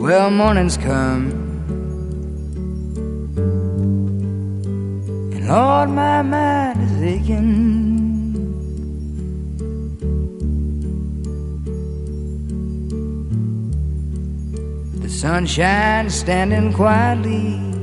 Well, morning's come, and Lord, my mind is aching. The sunshine standing quietly